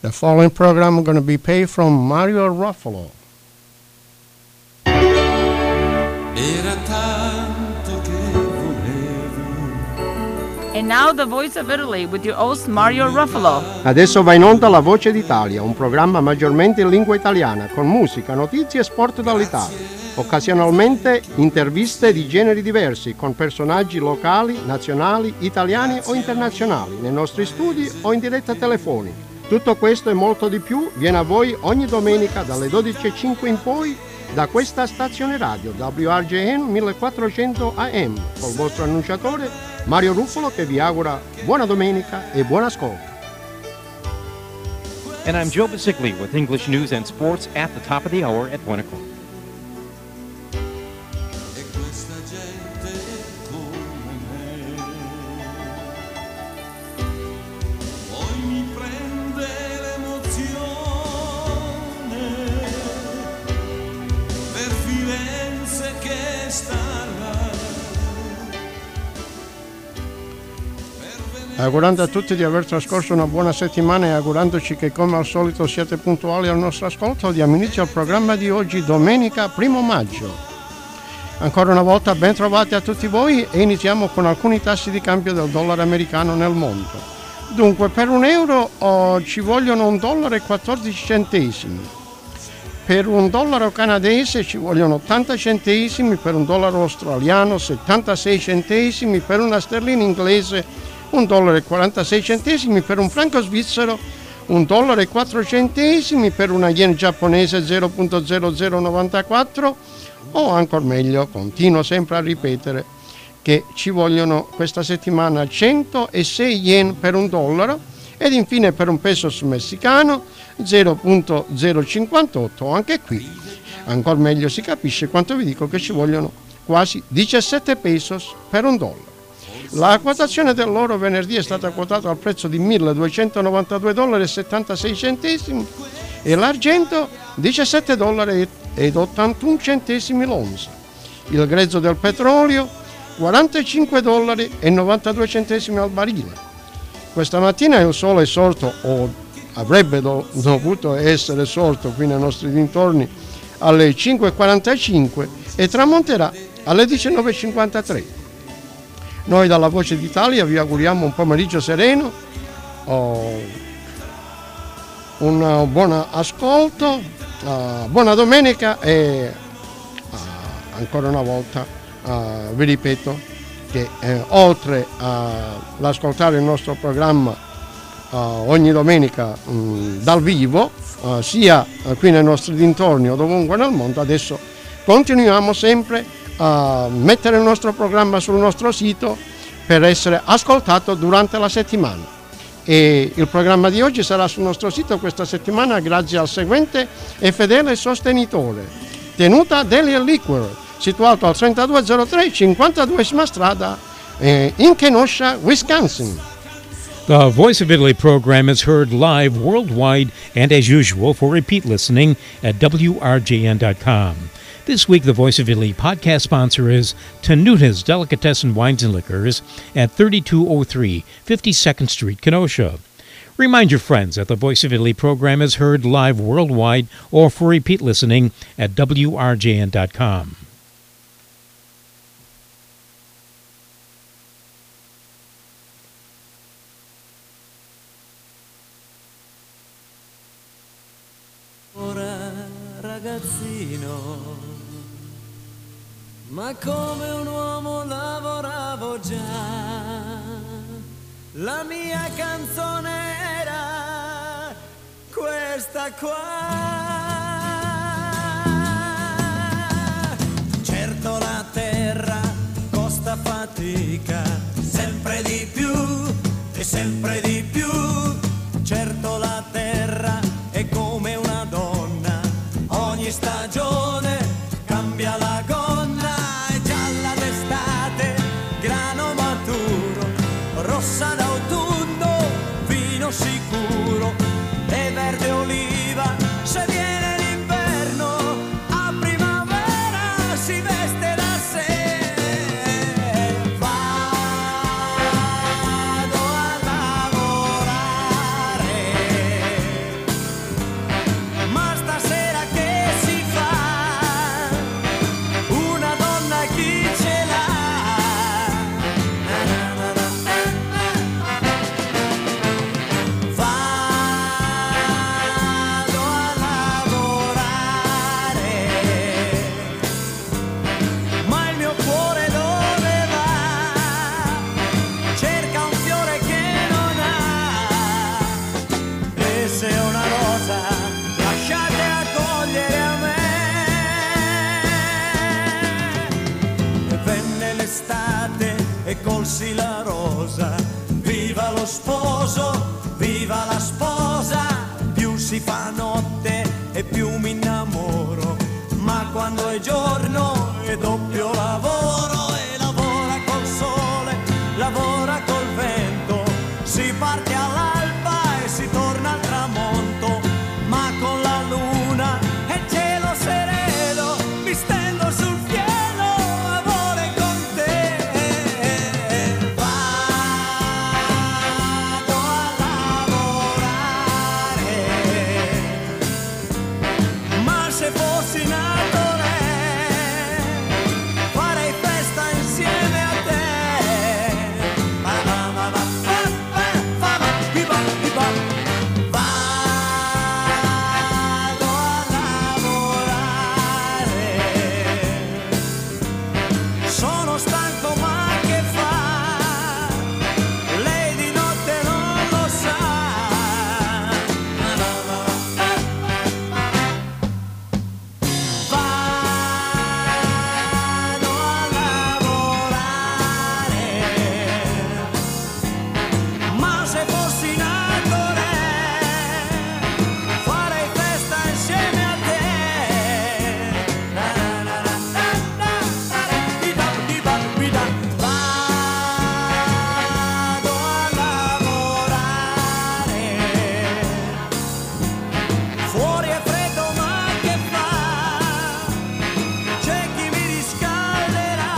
The following program is going to be paid from Mario Ruffalo. Era tanto che volevo. And now the Voice of Italy with your host Mario Ruffalo. Adesso va in onda La Voce d'Italia, un programma maggiormente in lingua italiana, con musica, notizie e sport dall'Italia. Occasionalmente interviste di generi diversi, con personaggi locali, nazionali, italiani o internazionali, nei nostri studi o in diretta telefonica. Tutto questo e molto di più viene a voi ogni domenica dalle 12:05 in poi da questa stazione radio WRJN 1400 AM col vostro annunciatore Mario Ruffalo, che vi augura buona domenica e buon ascolto. And I'm Joe Basicli with English news and sports at the top of the hour at 1 o'clock. E questa gente come me poi mi prende l'emozione per Firenze che sta là. Augurando a tutti di aver trascorso una buona settimana e augurandoci che come al solito siate puntuali al nostro ascolto, diamo inizio al programma di oggi, domenica 1 maggio. Ancora una volta ben trovati a tutti voi e iniziamo con alcuni tassi di cambio del dollaro americano nel mondo. Dunque, per €1 ci vogliono $1,14. Per $1 canadese ci vogliono 80 centesimi, per $1 australiano 76 centesimi, per una sterlina inglese $1,46, per un franco svizzero $1,04, per una yen giapponese 0,0094 o ancora meglio, continuo sempre a ripetere che ci vogliono questa settimana 106 yen per $1 ed infine per un peso messicano 0,058. Anche qui ancora meglio si capisce quanto vi dico che ci vogliono quasi 17 pesos per $1. La quotazione dell'oro venerdì è stata quotata al prezzo di $1.292,76 e l'argento $17,81 l'onza. Il grezzo del petrolio $45,92 al barile. Questa mattina il sole è sorto, o avrebbe dovuto essere sorto qui nei nostri dintorni, alle 5:45 e tramonterà alle 19:53. Noi dalla Voce d'Italia vi auguriamo un pomeriggio sereno, un buon ascolto, buona domenica e ancora una volta vi ripeto che oltre all'ascoltare il nostro programma ogni domenica dal vivo, sia qui nei nostri dintorni o dovunque nel mondo, adesso continuiamo sempre a mettere il nostro programma sul nostro sito per essere ascoltato durante la settimana. E il programma di oggi sarà sul nostro sito questa settimana grazie al seguente e fedele sostenitore: Tenuta Deli & Liquor, situato al 3203 52esima strada in Kenosha, Wisconsin. The Voice of Italy program is heard live worldwide and as usual for repeat listening at WRJN.com. This week, the Voice of Italy podcast sponsor is Tenuta's Delicatessen Wines and Liquors at 3203 52nd Street, Kenosha. Remind your friends that the Voice of Italy program is heard live worldwide or for repeat listening at WRJN.com. Ora ragazzino, ma come un uomo lavoravo già, la mia canzone era questa qua. Certo la terra costa fatica, sempre di più e sempre di più. Certo la terra è come una donna, ogni stagione cambia la gonna. È gialla d'estate, grano maturo, rossa d'autunno, vino sicuro, e verde oliva se viene l'inverno, a primavera si veste da sé. Vado a lavorare fosse una rosa, lasciate accogliere a me. E venne l'estate e colsi la rosa, viva lo sposo, viva la sposa, più si fa notte e più mi innamoro, ma quando è giorno è doppio lavoro, e lavora col sole, lavora col vento, si parte all'alba e si torna al tramonto, ma con la luna e cielo sereno mi stendo sul cielo, amore con te. Vado a lavorare, ma se fossi nato re farei festa insieme a te. Vado a lavorare, sono stanco ma che fa, lei di notte non lo sa. Vado a lavorare, ma se fossi nato re farei festa insieme a te. Vado a lavorare, fuori è freddo ma che fa, c'è chi mi riscalderà.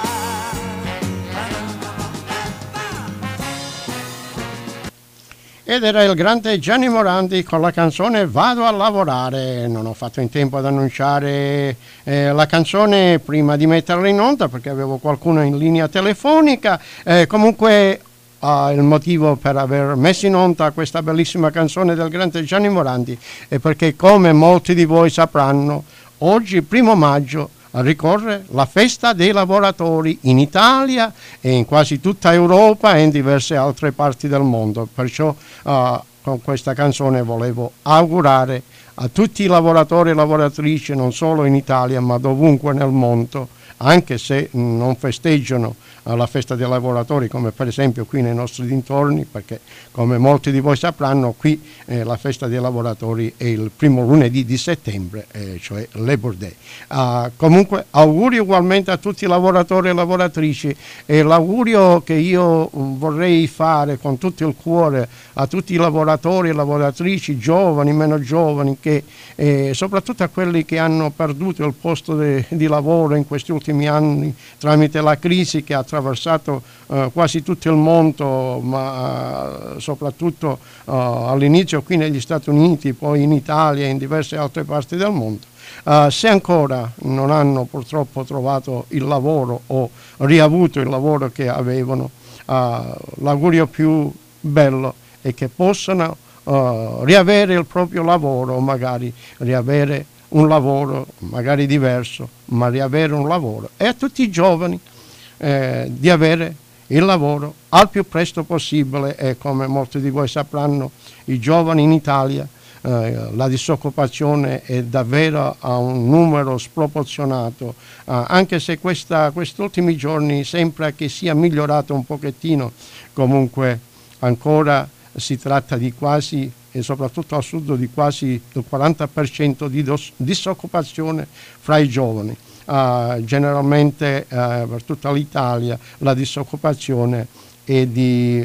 Ed era il grande Gianni Morandi con la canzone Vado a lavorare. Non ho fatto in tempo ad annunciare la canzone prima di metterla in onda perché avevo qualcuno in linea telefonica. Comunque il motivo per aver messo in onda questa bellissima canzone del grande Gianni Morandi è perché, come molti di voi sapranno, oggi, 1° maggio, ricorre la festa dei lavoratori in Italia e in quasi tutta Europa e in diverse altre parti del mondo. Perciò con questa canzone volevo augurare a tutti i lavoratori e lavoratrici, non solo in Italia ma dovunque nel mondo, anche se non festeggiano la festa dei lavoratori, come per esempio qui nei nostri dintorni, perché come molti di voi sapranno qui la festa dei lavoratori è il primo lunedì di settembre, cioè Labor Day. Comunque auguri ugualmente a tutti i lavoratori e lavoratrici, e l'augurio che io vorrei fare con tutto il cuore a tutti i lavoratori e lavoratrici, giovani, meno giovani, che soprattutto a quelli che hanno perduto il posto di lavoro in questi ultimi anni tramite la crisi che ha attraversato quasi tutto il mondo, ma soprattutto all'inizio qui negli Stati Uniti, poi in Italia e in diverse altre parti del mondo. Se ancora non hanno purtroppo trovato il lavoro o riavuto il lavoro che avevano, l'augurio più bello è che possano riavere il proprio lavoro, o magari riavere un lavoro magari diverso, ma riavere un lavoro. E a tutti i giovani di avere il lavoro al più presto possibile, e come molti di voi sapranno, i giovani in Italia, la disoccupazione è davvero a un numero sproporzionato, anche se questi ultimi giorni sembra che sia migliorato un pochettino. Comunque ancora si tratta di quasi, e soprattutto al sud, di quasi il 40% di disoccupazione fra i giovani. Generalmente per tutta l'Italia la disoccupazione è di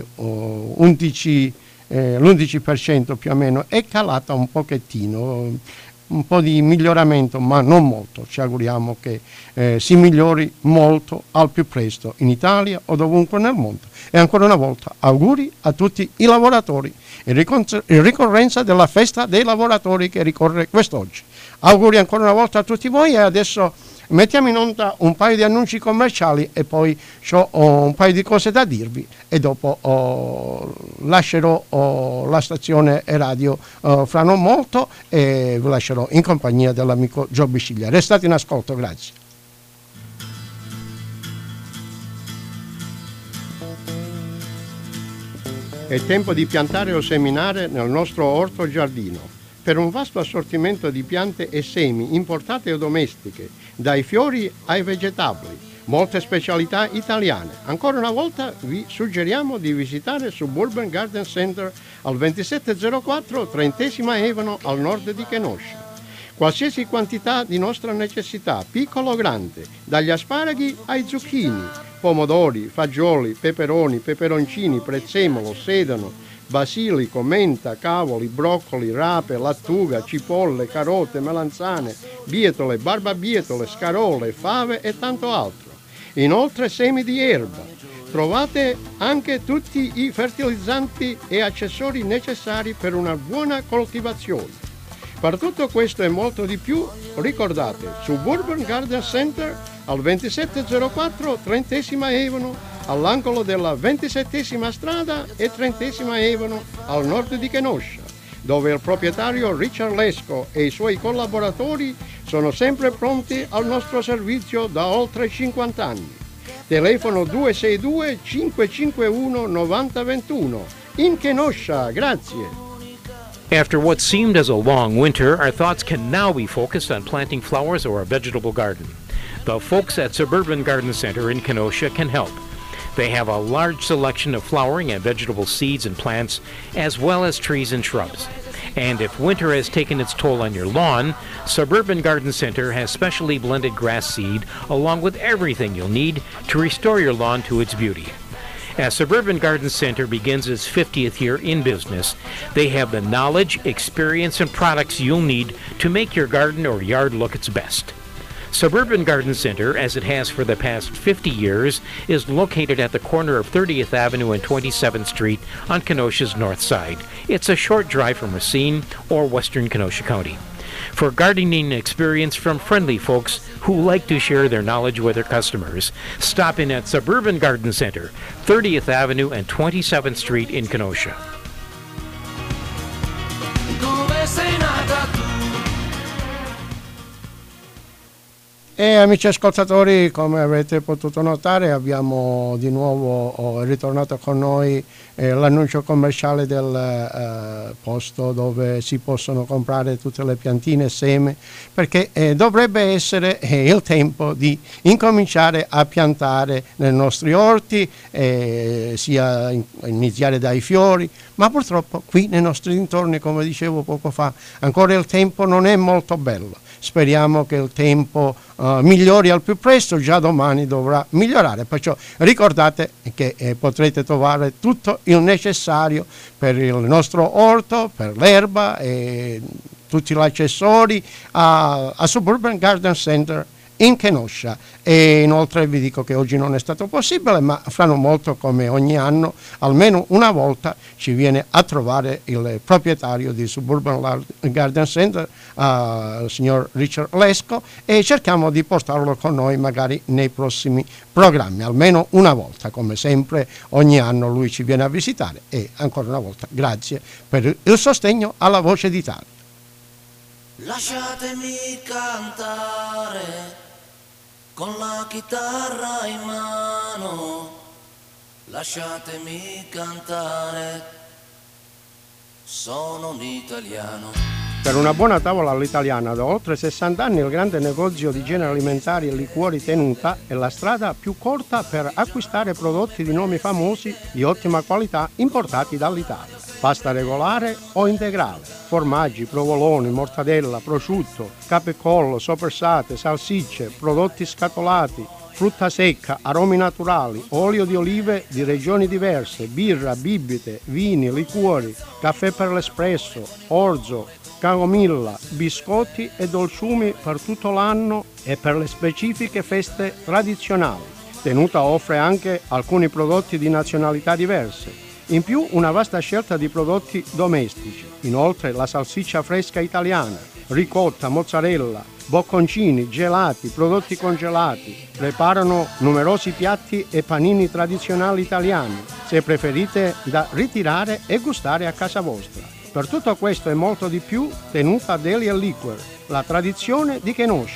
l'11% più o meno, è calata un pochettino, un po' di miglioramento ma non molto. Ci auguriamo che si migliori molto al più presto in Italia o dovunque nel mondo. E ancora una volta auguri a tutti i lavoratori in ricorrenza della festa dei lavoratori che ricorre quest'oggi. Auguri ancora una volta a tutti voi, e adesso mettiamo in onda un paio di annunci commerciali e poi ho un paio di cose da dirvi, e dopo lascerò la stazione radio fra non molto e vi lascerò in compagnia dell'amico Gio Bisciglia. Restate in ascolto, grazie. È tempo di piantare o seminare nel nostro orto giardino. Per un vasto assortimento di piante e semi importate o domestiche, dai fiori ai vegetabili, molte specialità italiane. Ancora una volta vi suggeriamo di visitare Suburban Garden Center al 2704 30ª Avenue al nord di Kenosha. Qualsiasi quantità di nostra necessità, piccolo o grande, dagli asparaghi ai zucchini, pomodori, fagioli, peperoni, peperoncini, prezzemolo, sedano, basilico, menta, cavoli, broccoli, rape, lattuga, cipolle, carote, melanzane, bietole, barbabietole, scarole, fave e tanto altro. Inoltre semi di erba. Trovate anche tutti i fertilizzanti e accessori necessari per una buona coltivazione. Per tutto questo e molto di più, ricordate Suburban Garden Center al 2704 30ª Avenue, all'angolo della 27ª strada e 30ª Avenue al nord di Kenosha, dove il proprietario Richard Lesko e i suoi collaboratori sono sempre pronti al nostro servizio da oltre 50 anni. Telefono 262 551 9021 in Kenosha. Grazie. After what seemed as a long winter, our thoughts can now be focused on planting flowers or a vegetable garden. The folks at Suburban Garden Center in Kenosha can help. They have a large selection of flowering and vegetable seeds and plants, as well as trees and shrubs. And if winter has taken its toll on your lawn, Suburban Garden Center has specially blended grass seed along with everything you'll need to restore your lawn to its beauty. As Suburban Garden Center begins its 50th year in business, they have the knowledge, experience, and products you'll need to make your garden or yard look its best. Suburban Garden Center, as it has for the past 50 years, is located at the corner of 30th Avenue and 27th Street on Kenosha's north side. It's a short drive from Racine or western Kenosha County. For gardening experience from friendly folks who like to share their knowledge with their customers, stop in at Suburban Garden Center, 30th Avenue and 27th Street in Kenosha. Dove sei nata tu? E amici ascoltatori, come avrete potuto notare, abbiamo di nuovo ritornato con noi l'annuncio commerciale del posto dove si possono comprare tutte le piantine e seme, perché dovrebbe essere il tempo di incominciare a piantare nei nostri orti, sia iniziare dai fiori, ma purtroppo qui nei nostri dintorni, come dicevo poco fa, ancora il tempo non è molto bello. Speriamo che il tempo migliori al più presto, già domani dovrà migliorare, perciò ricordate che potrete trovare tutto il necessario per il nostro orto, per l'erba e tutti gli accessori a Suburban Garden Center in Kenosha. E inoltre vi dico che oggi non è stato possibile, ma fra non molto, come ogni anno, almeno una volta ci viene a trovare il proprietario di Suburban Garden Center, il signor Richard Lesko, e cerchiamo di portarlo con noi magari nei prossimi programmi, almeno una volta. Come sempre ogni anno lui ci viene a visitare e ancora una volta grazie per il sostegno alla Voce d'Italia. Lasciatemi cantare con la chitarra in mano, lasciatemi cantare, sono un italiano. Per una buona tavola all'italiana da oltre 60 anni il grande negozio di generi alimentari e liquori Tenuta è la strada più corta per acquistare prodotti di nomi famosi di ottima qualità importati dall'Italia. Pasta regolare o integrale, formaggi, provoloni, mortadella, prosciutto, capecollo, soppressate, salsicce, prodotti scatolati, frutta secca, aromi naturali, olio di olive di regioni diverse, birra, bibite, vini, liquori, caffè per l'espresso, orzo, camomilla, biscotti e dolciumi per tutto l'anno e per le specifiche feste tradizionali. Tenuta offre anche alcuni prodotti di nazionalità diverse. In più una vasta scelta di prodotti domestici. Inoltre la salsiccia fresca italiana, ricotta, mozzarella, bocconcini, gelati, prodotti congelati. Preparano numerosi piatti e panini tradizionali italiani, se preferite da ritirare e gustare a casa vostra. Per tutto questo e molto di più, Tenuta Deli & Liquor, la tradizione di Kenosha.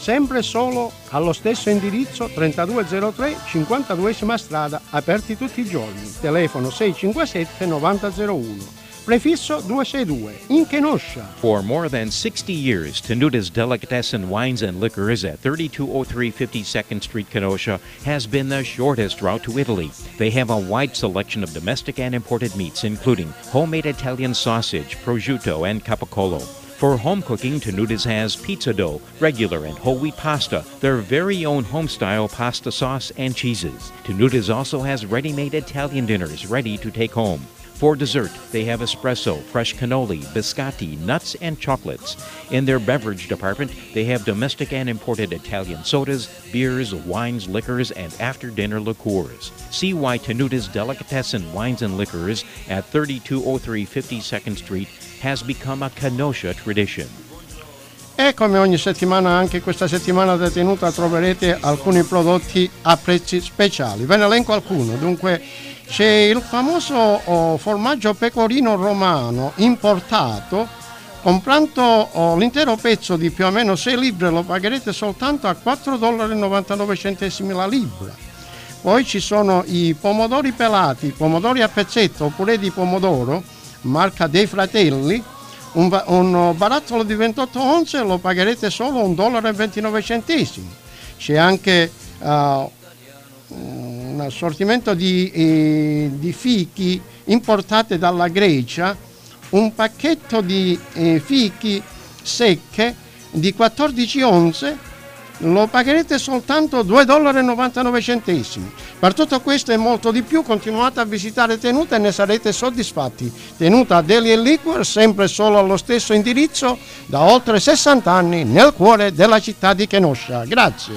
sempre solo allo stesso indirizzo 3203 52esima strada, aperti tutti i giorni, telefono 657 9001. Prefisso 262, in Kenosha. For more than 60 years, Tenuta's Delicatessen Wines and Liquors at 3203 52nd Street, Kenosha, has been the shortest route to Italy. They have a wide selection of domestic and imported meats, including homemade Italian sausage, prosciutto, and capicola. For home cooking, Tenuta's has pizza dough, regular and whole wheat pasta, their very own home-style pasta sauce, and cheeses. Tenuta's also has ready-made Italian dinners ready to take home. For dessert, they have espresso, fresh cannoli, biscotti, nuts, and chocolates. In their beverage department, they have domestic and imported Italian sodas, beers, wines, liquors, and after-dinner liqueurs. See why Tenuta's Delicatessen Wines and Liquors at 3203 52nd Street has become a Kenosha tradition. E come ogni settimana, anche questa settimana da Tenuta troverete alcuni prodotti a prezzi speciali. Ve ne elenco alcuno. Dunque, c'è il famoso formaggio pecorino romano importato. Comprando l'intero pezzo di più o meno 6 libbre lo pagherete soltanto a $4,99 la libra. Poi ci sono i pomodori pelati, pomodori a pezzetto oppure di pomodoro, marca dei Fratelli. Un barattolo di 28 onze lo pagherete solo $1,29. C'è anche un assortimento di fichi importate dalla Grecia, un pacchetto di fichi secche di 14 onze lo pagherete soltanto $2,99. Per tutto questo e molto di più continuate a visitare Tenuta e ne sarete soddisfatti. Tenuta Deli & Liquor, sempre solo allo stesso indirizzo da oltre 60 anni nel cuore della città di Kenosha. Grazie.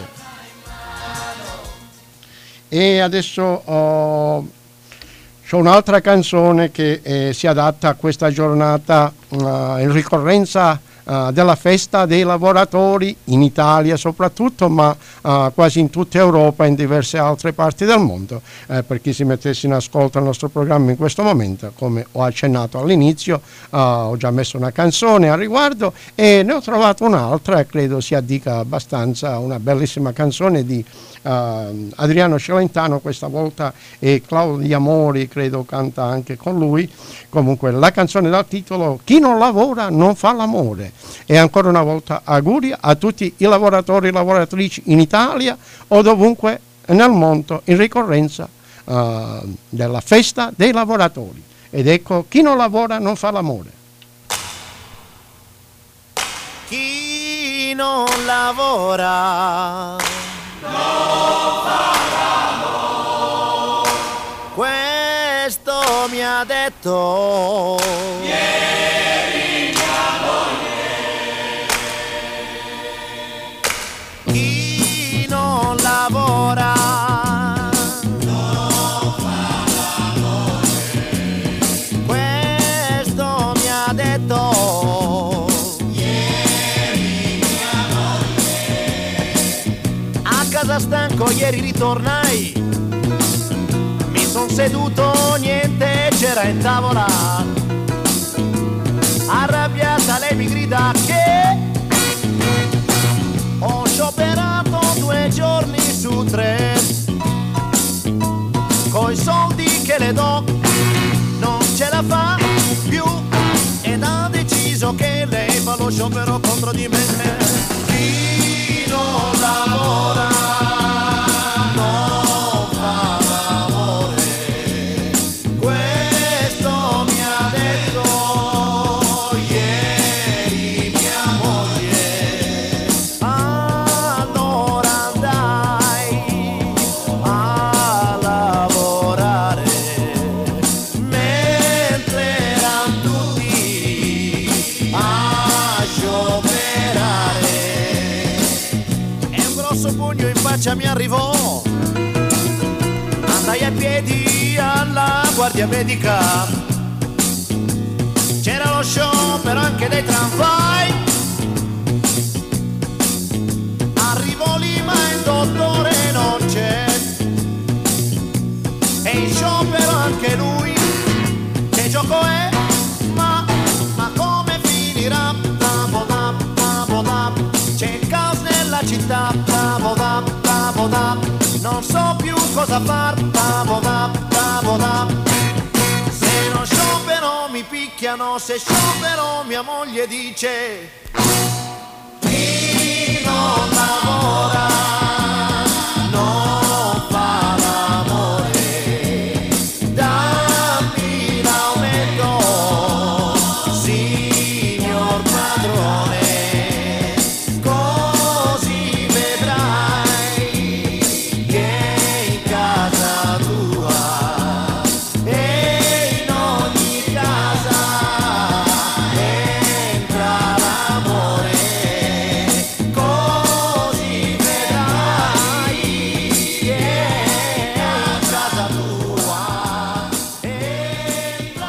E adesso c'è un'altra canzone che si adatta a questa giornata in ricorrenza della festa dei lavoratori in Italia soprattutto, ma quasi in tutta Europa e in diverse altre parti del mondo. Per chi si mettesse in ascolto il nostro programma in questo momento, come ho accennato all'inizio, ho già messo una canzone a riguardo e ne ho trovato un'altra, credo sia dica abbastanza, una bellissima canzone di Adriano Celentano questa volta, e Claudia Mori credo canta anche con lui. Comunque la canzone dal titolo Chi non lavora non fa l'amore. E ancora una volta auguri a tutti i lavoratori e lavoratrici in Italia o dovunque nel mondo in ricorrenza della festa dei lavoratori. Ed ecco, chi non lavora non fa l'amore. Chi non lavora non fa l'amore. Questo mi ha detto ieri mia moglie. Chi non lavora non fa l'amore. Questo mi ha detto ieri mia moglie. A casa stanco ieri ritornai, son seduto, niente c'era in tavola. Arrabbiata lei mi grida che ho scioperato 2 giorni su 3. Coi soldi che le do non ce la fa più ed ha deciso che lei fa lo sciopero contro di me. Chi non lavora mi arrivò, andai a piedi alla guardia medica, c'era lo sciopero anche dei tramvai, arrivo lì ma il dottore non c'è, e in sciopero anche lui, che gioco è, ma come finirà? C'è il caos nella città, cosa far, se non sciopero mi picchiano, se sciopero mia moglie dice chi non lavora non fa l'amore, dammi l'aumento signor padrone, così vedrai che in casa tua e in ogni casa entra l'amore, così vedrai che in casa tua entra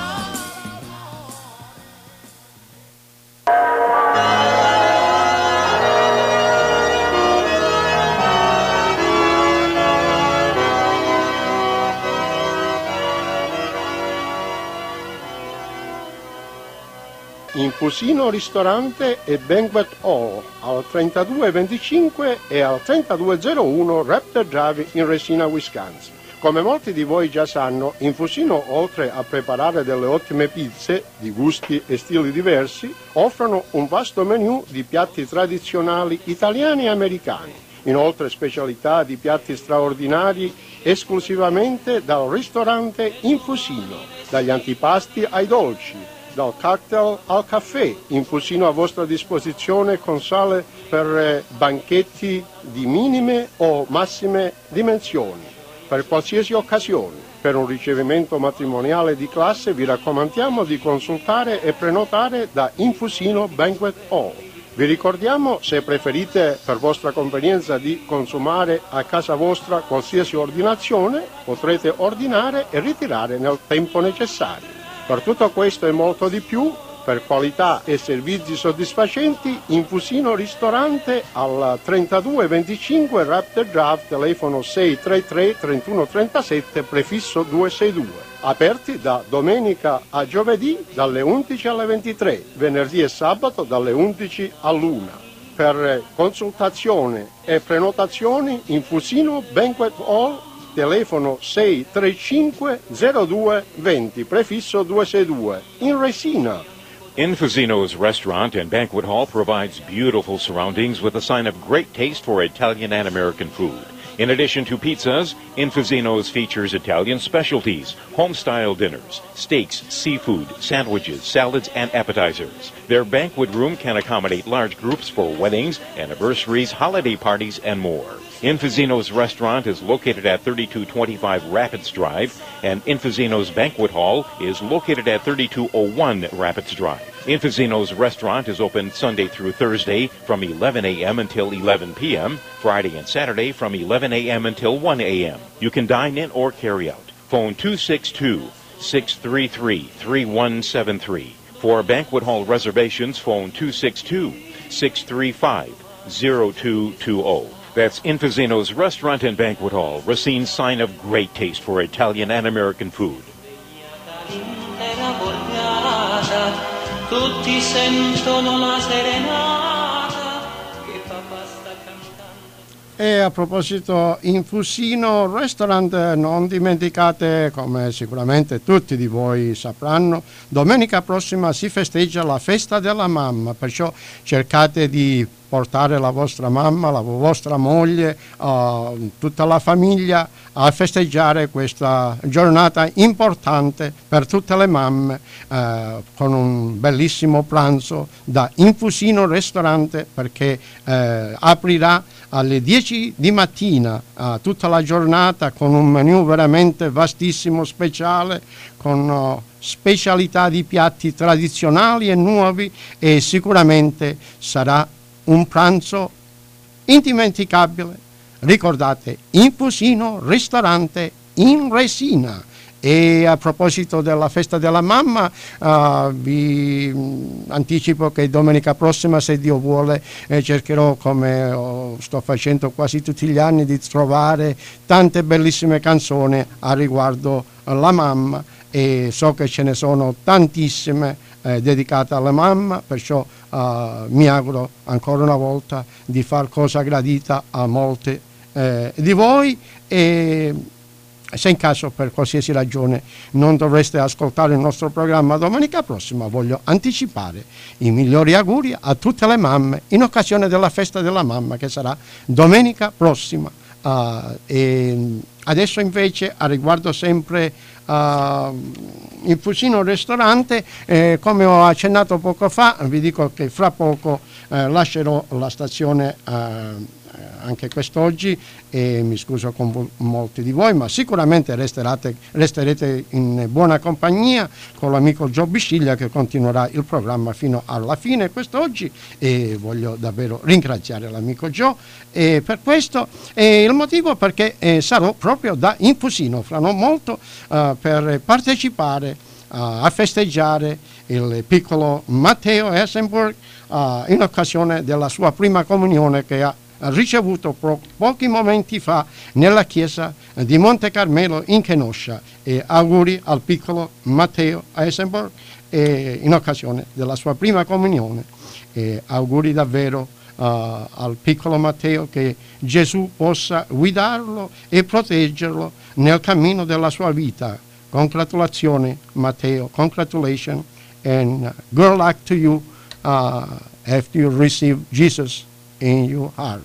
Infusino ristorante e banquet hall al 3225 e al 3201 Raptor Drive in Resina, Wisconsin. Come molti di voi già sanno, Infusino, oltre a preparare delle ottime pizze di gusti e stili diversi, offrono un vasto menù di piatti tradizionali italiani e americani. Inoltre specialità di piatti straordinari esclusivamente dal ristorante Infusino, dagli antipasti ai dolci, dal cocktail al caffè. Infusino a vostra disposizione con sale per banchetti di minime o massime dimensioni, per qualsiasi occasione. Per un ricevimento matrimoniale di classe vi raccomandiamo di consultare e prenotare da Infusino Banquet Hall. Vi ricordiamo, se preferite per vostra convenienza di consumare a casa vostra qualsiasi ordinazione, potrete ordinare e ritirare nel tempo necessario. Per tutto questo e molto di più, per qualità e servizi soddisfacenti, Infusino ristorante al 3225 Raptor Drive, telefono 633 3137, prefisso 262. Aperti da domenica a giovedì dalle 11 alle 23, venerdì e sabato dalle 11 all'1. Per consultazione e prenotazioni, Infusino Banquet Hall, telefono 635 02 20, prefisso 262, in Resina. Infusino's restaurant and banquet hall provides beautiful surroundings with a sign of great taste for Italian and American food. In addition to pizzas, Infusino's features Italian specialties, home-style dinners, steaks, seafood, sandwiches, salads, and appetizers. Their banquet room can accommodate large groups for weddings, anniversaries, holiday parties, and more. Infusino's restaurant is located at 3225 Rapids Drive, and Infusino's banquet hall is located at 3201 Rapids Drive. Infusino's restaurant is open Sunday through Thursday from 11 a.m. until 11 p.m., Friday and Saturday from 11 a.m. until 1 a.m. You can dine in or carry out. Phone 262-633-3173. For banquet hall reservations, phone 262-635-0220. That's Infusino's Restaurant and Banquet Hall, Racine's sign of great taste for Italian and American food. Tutti sentono la serenata che papà sta cantando. E a proposito Infusino Restaurant, non dimenticate, come sicuramente tutti di voi sapranno, domenica prossima si festeggia la festa della mamma, perciò cercate di portare la vostra mamma, la vostra moglie, tutta la famiglia a festeggiare questa giornata importante per tutte le mamme, con un bellissimo pranzo da Infusino Ristorante, perché aprirà alle 10 di mattina tutta la giornata con un menù veramente vastissimo, speciale, con specialità di piatti tradizionali e nuovi, e sicuramente sarà un pranzo indimenticabile. Ricordate, Infusino Ristorante in Resina. E a proposito della festa della mamma, vi anticipo che domenica prossima, se Dio vuole, cercherò, come sto facendo quasi tutti gli anni, di trovare tante bellissime canzoni a riguardo alla mamma, e so che ce ne sono tantissime dedicate alla mamma, perciò mi auguro ancora una volta di far cosa gradita a molte di voi, e se in caso per qualsiasi ragione non dovreste ascoltare il nostro programma domenica prossima, voglio anticipare i migliori auguri a tutte le mamme in occasione della festa della mamma che sarà domenica prossima. E adesso invece, a riguardo sempre il Fusino Ristorante, come ho accennato poco fa, vi dico che fra poco lascerò la stazione anche quest'oggi, e mi scuso con molti di voi, ma sicuramente resterete in buona compagnia con l'amico Gio Bisciglia, che continuerà il programma fino alla fine quest'oggi, e voglio davvero ringraziare l'amico Gio per questo, e il motivo perché sarò proprio da Infusino fra non molto per partecipare a festeggiare il piccolo Matteo Essenburg in occasione della sua prima comunione che ha ricevuto pochi momenti fa nella chiesa di Monte Carmelo in Kenosha. E auguri al piccolo Matteo Eisenberg in occasione della sua prima comunione, e auguri davvero al piccolo Matteo, che Gesù possa guidarlo e proteggerlo nel cammino della sua vita. Congratulazioni Matteo, congratulations, and good luck to you after you receive Jesus in your heart.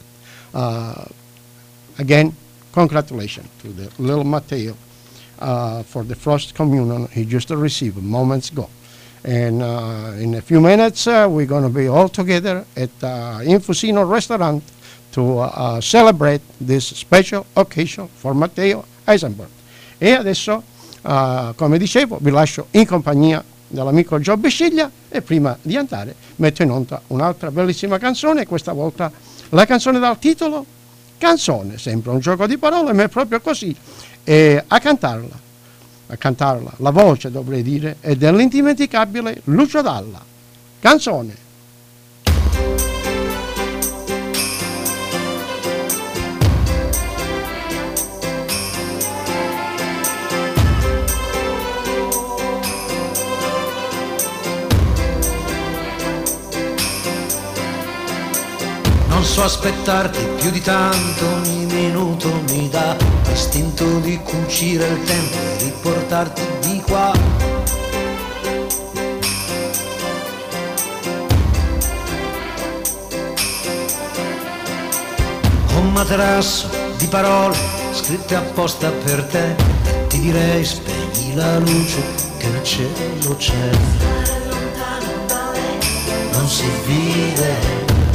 Again, congratulations to the little Matteo for the first communion he just received moments ago. And in a few minutes, we're going to be all together at Infusino Restaurant to celebrate this special occasion for Matteo Eisenberg. E adesso, come dicevo, vi lascio in compagnia dell'amico Gio Bisciglia, e prima di andare metto in onda un'altra bellissima canzone, questa volta la canzone dal titolo Canzone, sempre un gioco di parole, ma è proprio così. E a cantarla, la voce dovrei dire, è dell'indimenticabile Lucio Dalla. Canzone. Non so aspettarti più di tanto, ogni minuto mi dà l'istinto di cucire il tempo e riportarti di qua. Un materasso di parole scritte apposta per te, ti direi spegni la luce che il cielo c'è. Non si vide,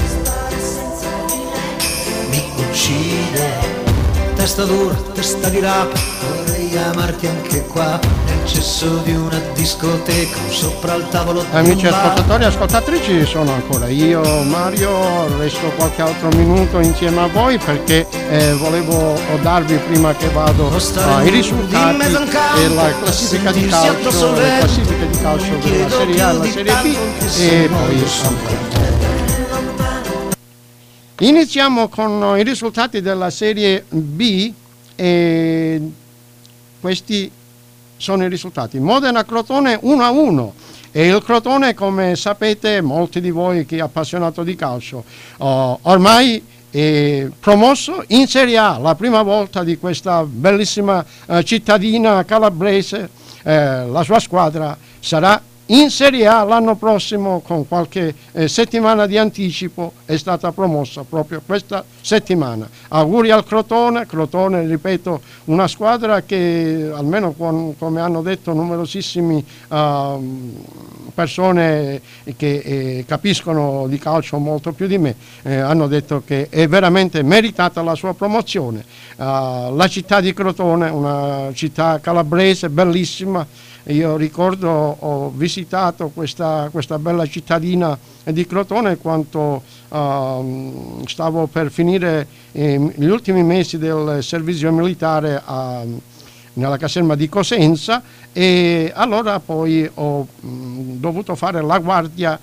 uccide, testa dura, testa di rapa, vorrei amarti anche qua, nel cesso di una discoteca, sopra il tavolo di amici ascoltatori e ascoltatrici, sono ancora io, Mario, resto qualche altro minuto insieme a voi perché volevo darvi, prima che vado, i risultati e la classifica di calcio, le classifiche di calcio della Serie A e la Serie B, e poi iniziamo con i risultati della Serie B, e questi sono i risultati. Modena-Crotone 1-1, e il Crotone, come sapete molti di voi, chi è appassionato di calcio, ormai è promosso in Serie A, la prima volta di questa bellissima cittadina calabrese. La sua squadra sarà in Serie A l'anno prossimo, con qualche settimana di anticipo è stata promossa proprio questa settimana. Auguri al Crotone, ripeto, una squadra che almeno come hanno detto numerosissimi persone che capiscono di calcio molto più di me, hanno detto che è veramente meritata la sua promozione. La città di Crotone, una città calabrese bellissima. Io ricordo, ho visitato questa bella cittadina di Crotone quando stavo per finire gli ultimi mesi del servizio militare nella caserma di Cosenza, e allora poi ho dovuto fare la guardia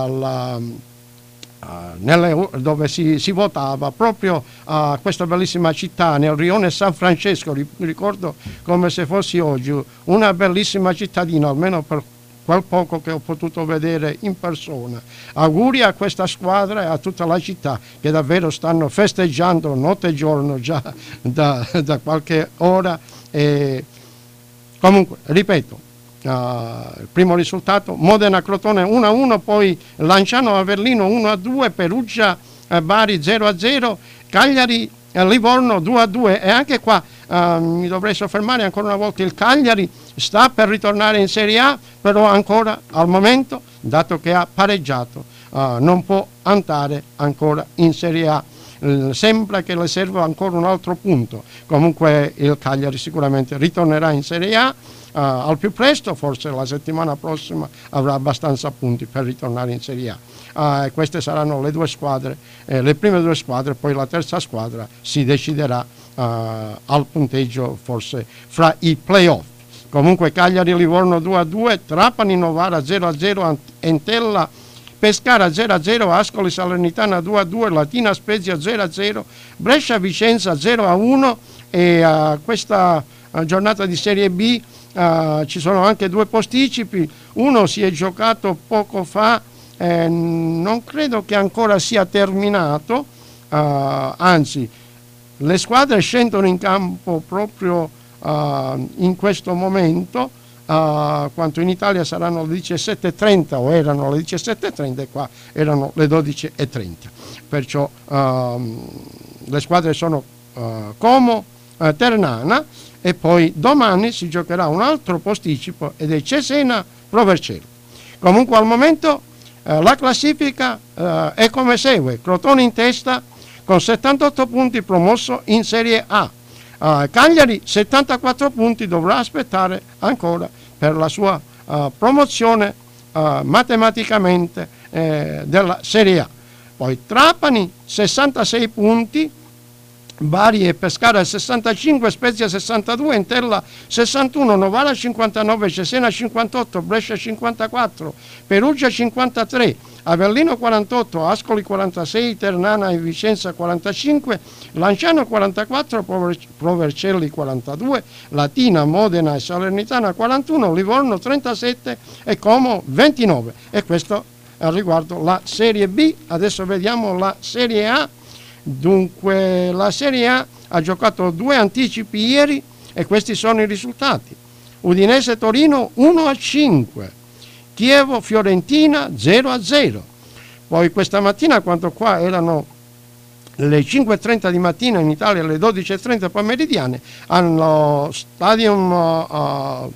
dove si votava proprio a questa bellissima città, nel rione San Francesco. Ricordo come se fossi oggi, una bellissima cittadina, almeno per quel poco che ho potuto vedere in persona. Auguri a questa squadra e a tutta la città, che davvero stanno festeggiando notte e giorno già da qualche ora, Comunque, ripeto, il primo risultato Modena-Crotone 1-1, poi Lanciano-Avellino 1-2, Perugia-Bari 0-0, Cagliari-Livorno 2-2, e anche qua mi dovrei soffermare ancora una volta. Il Cagliari sta per ritornare in Serie A, però ancora al momento, dato che ha pareggiato, non può andare ancora in Serie A. Sembra che le serva ancora un altro punto. Comunque il Cagliari sicuramente ritornerà in Serie A al più presto, forse la settimana prossima avrà abbastanza punti per ritornare in Serie A. Queste saranno le due squadre, le prime due squadre, poi la terza squadra si deciderà al punteggio, forse fra i playoff. Comunque Cagliari-Livorno 2-2, Trapani-Novara 0-0, Entella Pescara 0-0, Ascoli Salernitana 2-2, Latina Spezia 0-0, Brescia Vicenza 0-1, e questa giornata di Serie B ci sono anche due posticipi. Uno si è giocato poco fa, non credo che ancora sia terminato, anzi le squadre scendono in campo proprio in questo momento, quanto in Italia saranno le 17:30, o erano le 17:30, e qua erano le 12:30, perciò le squadre sono Como, Ternana, e poi domani si giocherà un altro posticipo ed è Cesena-Pro Vercelli. Comunque al momento la classifica è come segue: Crotone in testa con 78 punti, promosso in Serie A. Cagliari 74 punti, dovrà aspettare ancora per la sua promozione matematicamente della Serie A. Poi Trapani 66 punti, Bari e Pescara 65, Spezia 62, Entella 61, Novara 59, Cesena 58, Brescia 54, Perugia 53, Avellino 48, Ascoli 46, Ternana e Vicenza 45, Lanciano 44, Pro Vercelli 42, Latina, Modena e Salernitana 41, Livorno 37 e Como 29. E questo riguardo la Serie B. Adesso vediamo la Serie A. Dunque la Serie A ha giocato due anticipi ieri e questi sono i risultati: Udinese Torino 1-5, Chievo Fiorentina 0-0. Poi questa mattina, quanto qua erano le 5:30 di mattina, in Italia le 12:30 pomeridiane, allo stadium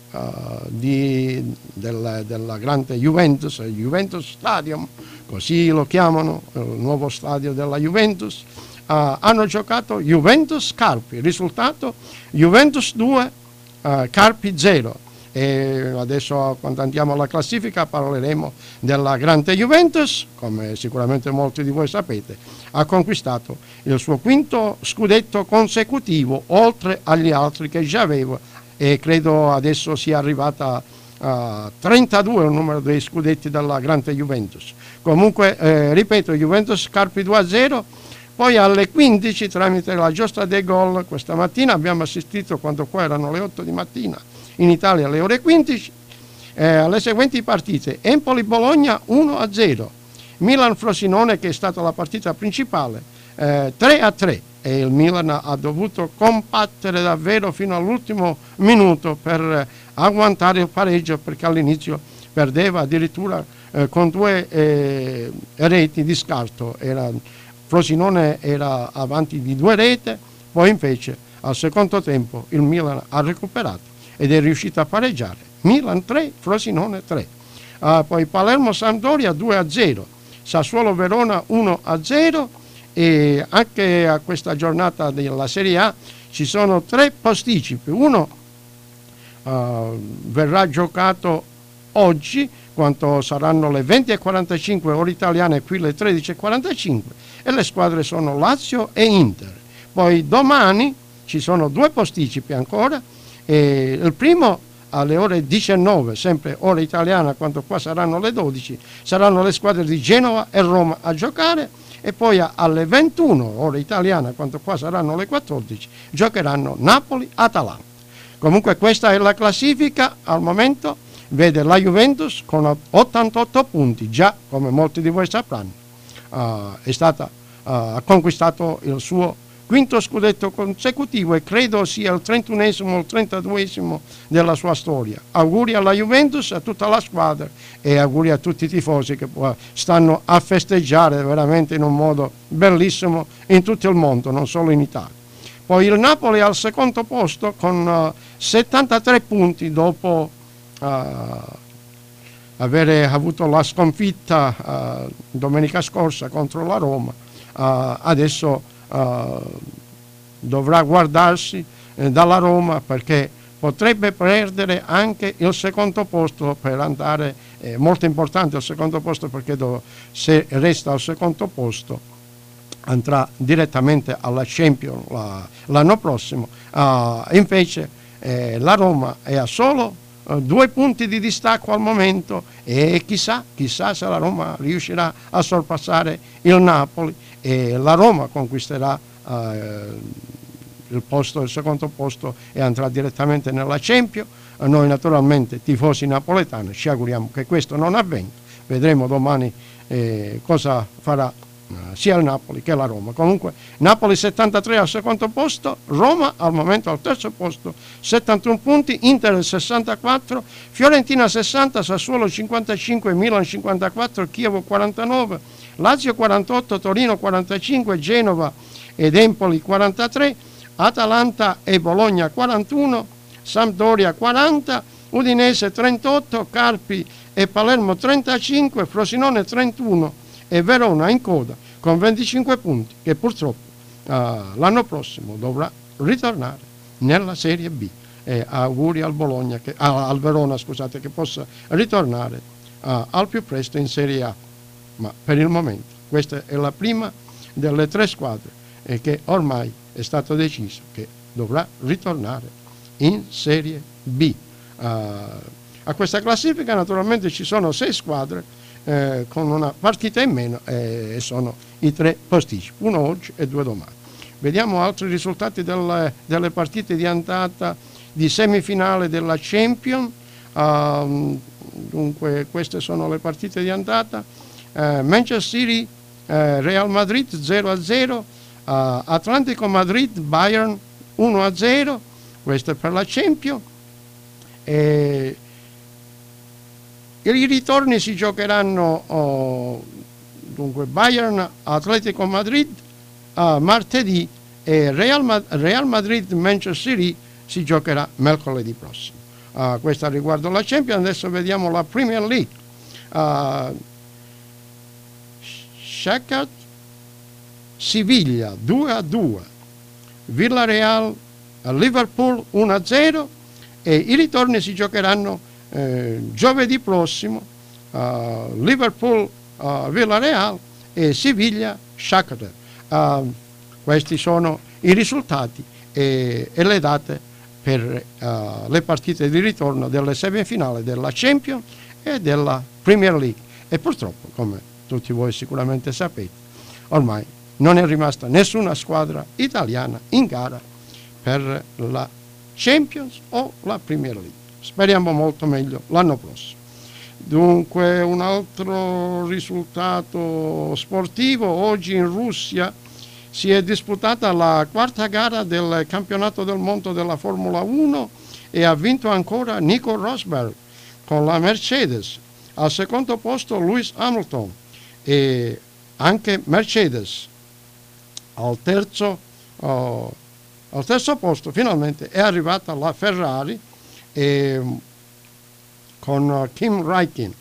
della grande Juventus, il Juventus Stadium, così lo chiamano, il nuovo stadio della Juventus, hanno giocato Juventus Carpi, risultato Juventus 2, Carpi 0. E adesso, quando andiamo alla classifica, parleremo della grande Juventus. Come sicuramente molti di voi sapete, ha conquistato il suo quinto scudetto consecutivo, oltre agli altri che già aveva, e credo adesso sia arrivata a 32 il numero dei scudetti della grande Juventus. Comunque, ripeto, Juventus Carpi 2-0. Poi alle 15, tramite la giostra dei gol, questa mattina abbiamo assistito, quando qua erano le 8 di mattina, in Italia alle ore 15, alle seguenti partite: Empoli-Bologna 1-0, Milan-Frosinone, che è stata la partita principale, 3-3, e il Milan ha dovuto combattere davvero fino all'ultimo minuto per agguantare il pareggio, perché all'inizio perdeva addirittura con 2 reti di scarto. Frosinone era avanti di 2 reti, poi invece al secondo tempo il Milan ha recuperato ed è riuscito a pareggiare. Milan 3, Frosinone 3. Poi Palermo-Sampdoria 2-0, Sassuolo-Verona 1-0, e anche a questa giornata della Serie A ci sono 3 posticipi. Uno verrà giocato oggi, quanto saranno le 20:45 ore italiane, qui le 13:45, e le squadre sono Lazio e Inter. Poi domani ci sono 2 posticipi ancora, e il primo alle ore 19, sempre ora italiana, quanto qua saranno le 12, saranno le squadre di Genova e Roma a giocare, e poi alle 21 ora italiana, quanto qua saranno le 14, giocheranno Napoli-Atalanta. Comunque questa è la classifica al momento. Vede la Juventus con 88 punti, già come molti di voi sapranno ha conquistato il suo quinto scudetto consecutivo e credo sia il 31esimo o il 32esimo della sua storia. Auguri alla Juventus, a tutta la squadra e auguri a tutti i tifosi che stanno a festeggiare veramente in un modo bellissimo in tutto il mondo, non solo in Italia. Poi il Napoli al secondo posto con 73 punti dopo avere avuto la sconfitta domenica scorsa contro la Roma. Adesso dovrà guardarsi dalla Roma perché potrebbe perdere anche il secondo posto per andare, molto importante il secondo posto perché se resta al secondo posto andrà direttamente alla Champions l'anno prossimo. Invece la Roma è a solo 2 punti di distacco al momento e chissà se la Roma riuscirà a sorpassare il Napoli e la Roma conquisterà il secondo posto e andrà direttamente nella Champions. Noi naturalmente tifosi napoletani ci auguriamo che questo non avvenga, vedremo domani cosa farà sia il Napoli che la Roma. Comunque Napoli 73 al secondo posto, Roma al momento al terzo posto 71 punti, Inter 64, Fiorentina 60, Sassuolo 55, Milan 54, Chievo 49, Lazio 48, Torino 45, Genova ed Empoli 43, Atalanta e Bologna 41, Sampdoria 40, Udinese 38, Carpi e Palermo 35, Frosinone 31 e Verona in coda con 25 punti che purtroppo l'anno prossimo dovrà ritornare nella Serie B. Auguri al Verona che possa ritornare al più presto in Serie A, ma per il momento questa è la prima delle 3 squadre che ormai è stato deciso che dovrà ritornare in Serie B. A questa classifica naturalmente ci sono 6 squadre con una partita in meno e sono i 3 posticipi, 1 oggi e 2 domani. Vediamo altri risultati delle partite di andata di semifinale della Champions. Dunque queste sono le partite di andata. Manchester City Real Madrid 0-0, Atlantico Madrid Bayern 1-0, questo è per la Champions. I ritorni si giocheranno dunque Bayern Atletico Madrid martedì e Real Madrid Manchester City si giocherà mercoledì prossimo. Questo riguardo la Champions. Adesso vediamo la Premier League. Shakhtar Siviglia 2-2, Villarreal Liverpool 1-0 e i ritorni si giocheranno giovedì prossimo, Liverpool Villarreal e Siviglia Shakhtar. Questi sono i risultati e le date per le partite di ritorno delle semifinali della Champions e della Premier League. E purtroppo, come tutti voi sicuramente sapete, ormai non è rimasta nessuna squadra italiana in gara per la Champions o la Premier League. Speriamo molto meglio l'anno prossimo. Dunque un altro risultato sportivo: oggi in Russia si è disputata la 4ª gara del campionato del mondo della Formula 1 e ha vinto ancora Nico Rosberg con la Mercedes. Al secondo posto Lewis Hamilton e anche Mercedes. Al terzo posto finalmente è arrivata la Ferrari con Kim Raikkonen.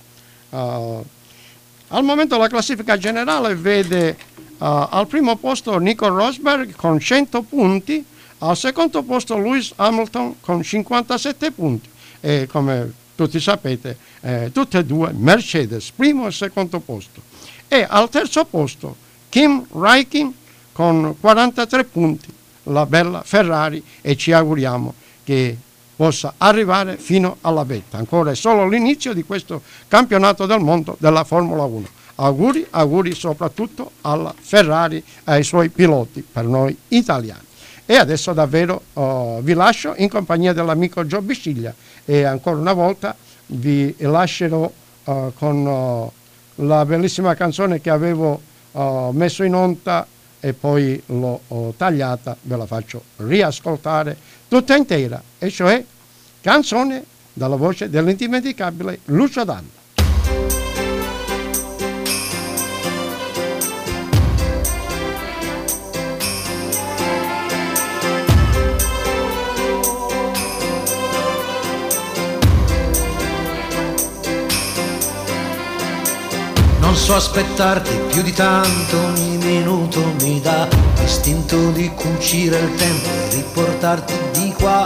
Al momento la classifica generale vede al primo posto Nico Rosberg con 100 punti, al secondo posto Lewis Hamilton con 57 punti e come tutti sapete tutte e due Mercedes, primo e secondo posto, e al terzo posto Kim Raikkonen con 43 punti, la bella Ferrari, e ci auguriamo che possa arrivare fino alla vetta. Ancora è solo l'inizio di questo campionato del mondo della Formula 1. Auguri soprattutto alla Ferrari e ai suoi piloti, per noi italiani. E adesso davvero vi lascio in compagnia dell'amico Gio Bisciglia e ancora una volta vi lascerò con la bellissima canzone che avevo messo in onda e poi l'ho tagliata, ve la faccio riascoltare tutta intera, e cioè Canzone dalla voce dell'indimenticabile Lucio Dalla. Non so aspettarti più di tanto, ogni minuto mi dà l'istinto di cucire il tempo e riportarti di qua.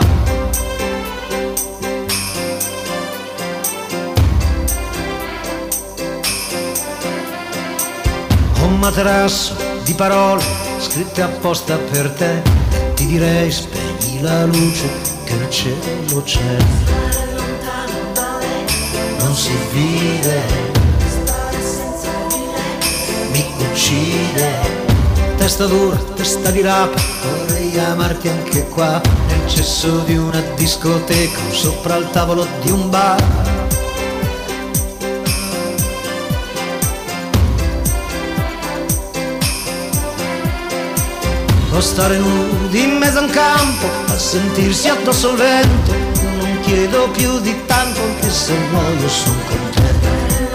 Ho un materasso di parole scritte apposta per te, e ti direi spegni la luce che nel cielo c'è. Non si vive, mi uccide. Testa dura, testa di rapa, vorrei amarti anche qua, nel cesso di una discoteca o sopra il tavolo di un bar. O stare nudi in mezzo a un campo, a sentirsi addosso il vento. Io non chiedo più di tanto, anche se muoio son contento.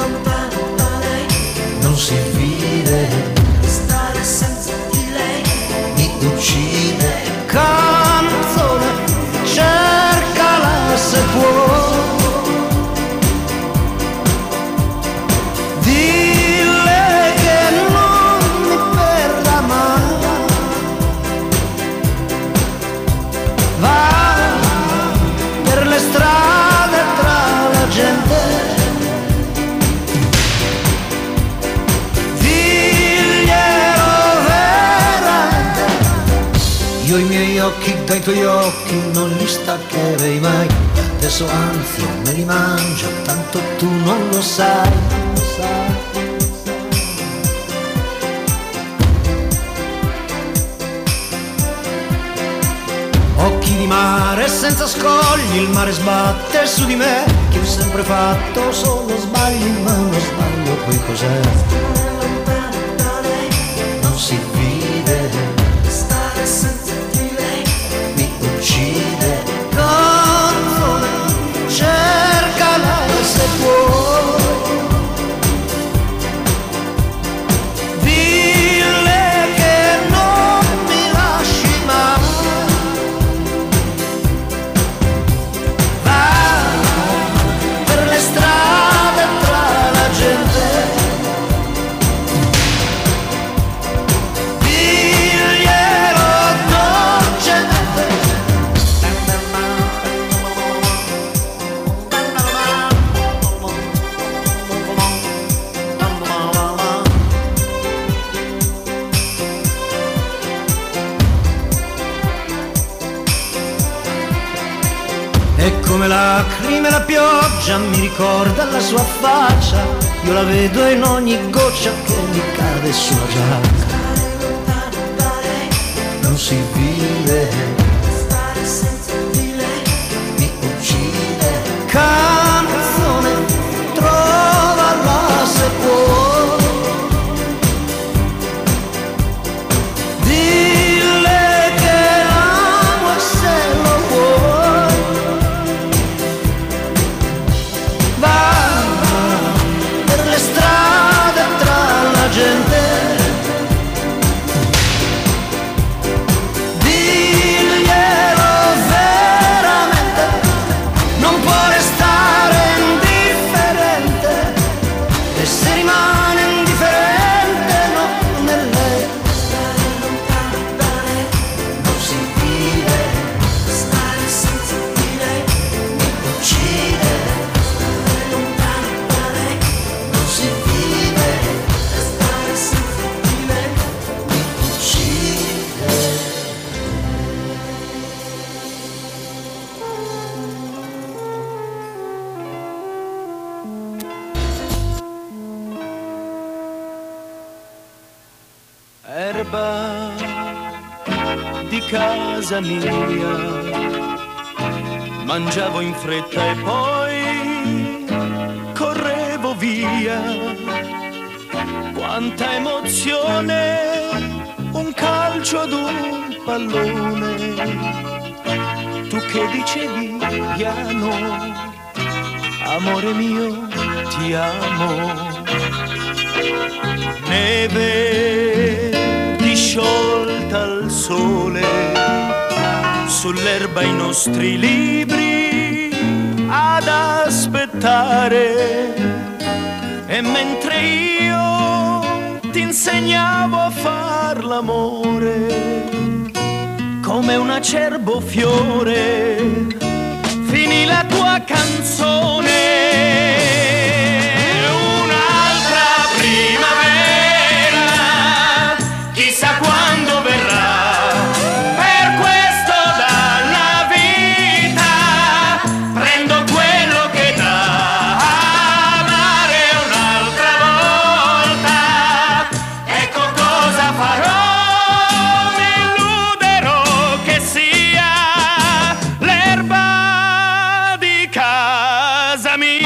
Non si vive, stare senza di lei mi uccide. Canzone, cercala se può, dille che non mi perda mai. Va per le strade tra la gente, io i miei occhi dai tuoi occhi non li staccherei mai. Adesso anzi me li mangio, tanto tu non lo sai. Occhi di mare senza scogli, il mare sbatte su di me, che ho sempre fatto solo sbagli, ma uno sbaglio poi cos'è? Non si vive, uccide. Canzone, cercala se puoi, dille che non mi lasci mai. Va per le strade tra la gente, come lacrime la pioggia mi ricorda la sua faccia, io la vedo in ogni goccia che mi cade sulla giacca. Non si vive, stare senza di lei mi uccide. Canzone, trovala se puoi, dille che l'amo e se lo vuoi. Gente, diglielo veramente, non può restare indifferente, e se rimane indifferente non è lei. Stare lontano da lei non si vive, stare senza di lei mi uccide. Stare lontano da lei non si vive, erba di casa mia, mangiavo in fretta e poi correvo via. Quanta emozione, un un calcio ad un pallone. Tu che dicevi piano, amore mio, ti amo. Neve disciolta al sole, sull'erba i nostri libri ad aspettare. E mentre io ti insegnavo a far l'amore, come un acerbo fiore, finì la tua canzone. Un'altra primavera, chissà quando verrà, per questo dalla vita prendo quello che dà. Amare un'altra volta, ecco cosa farò. Mi illuderò che sia l'erba di casa mia.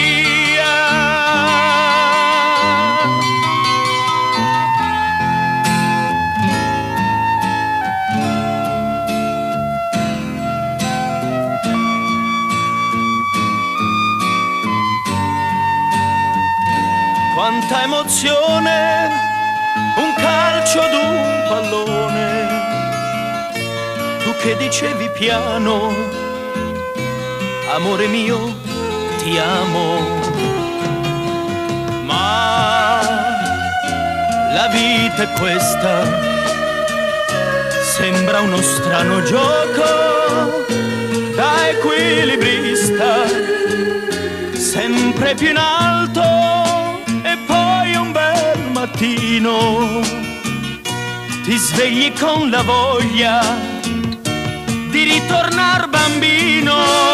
Quanta emozione, un calcio ad un pallone. Tu che dicevi piano, amore mio, ti amo. Ma la vita è questa, sembra uno strano gioco da equilibrista, sempre più in alto e poi un bel mattino ti svegli con la voglia di ritornar bambino.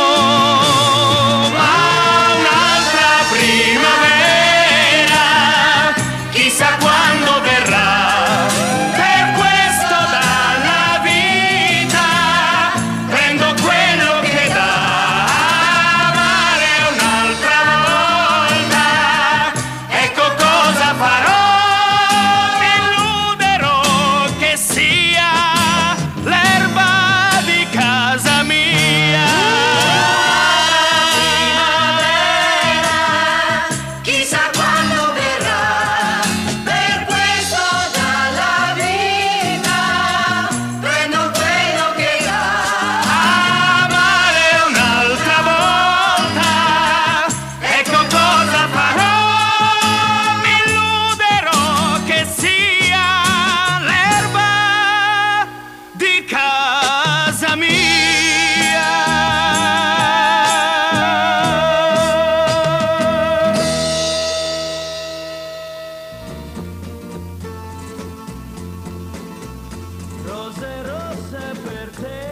Ma un'altra primavera, chissà quando verrà, per questo dalla vita prendo quello che dà. Amare un'altra volta, ecco cosa farò. Mi illuderò che sia l'erba di casa mia. Chissà quando verrà, per questo dalla vita prendo quello che dà. Amare un'altra volta, ecco cosa farò. Mi illuderò che sia l'erba di casa mia. Rose rosse per te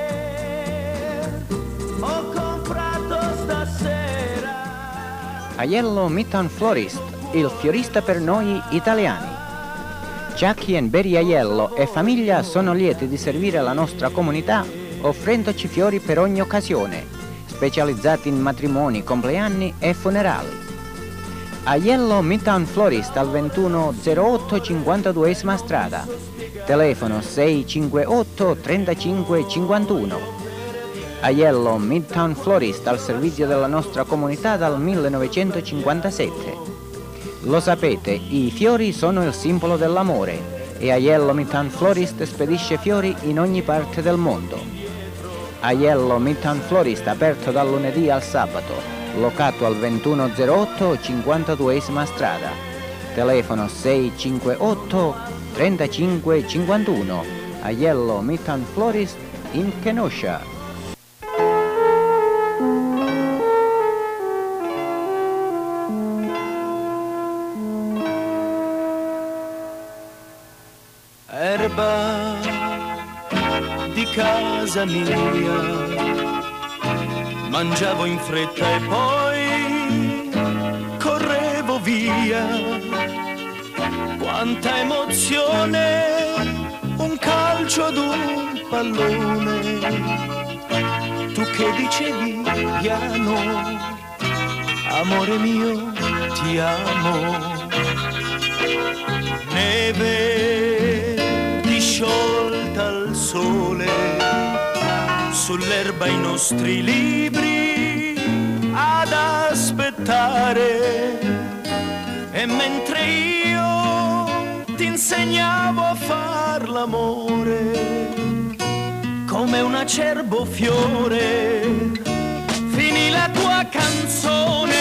ho comprato stasera. Aiello Midtown Florist, il fiorista per noi italiani. Jackie and Barry Aiello e famiglia sono lieti di servire la nostra comunità offrendoci fiori per ogni occasione, specializzati in matrimoni, compleanni e funerali. Aiello Midtown Florist al 2108 52esima strada, telefono 658 35 51. Aiello Midtown Florist al servizio della nostra comunità dal 1957. Lo sapete, i fiori sono il simbolo dell'amore e Aiello Midtown Florist spedisce fiori in ogni parte del mondo. Aiello Midtown Florist aperto dal lunedì al sabato, locato al 2108 52esima strada, telefono 658 35 51. Aiello Midtown Florist in Kenosha. Erba di casa mia, mangiavo in fretta e poi correvo via. Quanta emozione, un calcio ad un pallone. Tu che dicevi piano, amore mio, ti amo. Neve l'erba i nostri libri ad aspettare, e mentre io ti insegnavo a far l'amore come un acerbo fiore, finì la tua canzone.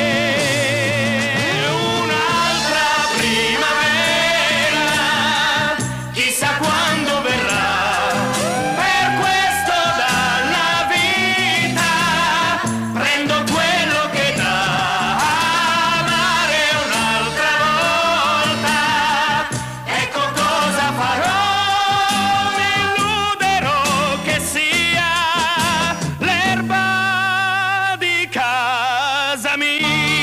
Un'altra primavera, chissà quando verrà, per questo dalla vita prendo quello che dà. Amare un'altra volta, ecco cosa farò, mi illuderò che sia l'erba di casa mia.